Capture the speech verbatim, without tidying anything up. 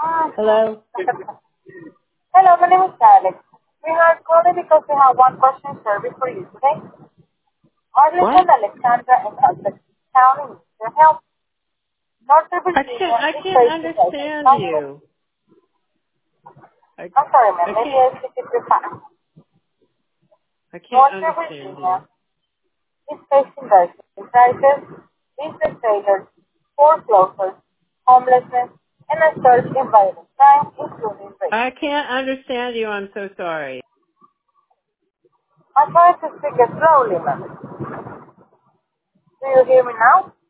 Hi. Hello? Hello, my name is Alex. We are calling because we have one question survey for you today. Arlington, What? Alexandra, and Essex County needs your help. Northern I can't Virginia I is can't facing a understand county. you. I I'm sorry, ma'am. I Maybe can't I speak it too fast. I can't Northern understand you. Virginia is facing rising prices, business failures, foreclosures, homelessness, and a surge in violent crime, including rape. I can't understand you, I'm so sorry. I'm trying to speak it slowly, ma'am. Do you hear me now?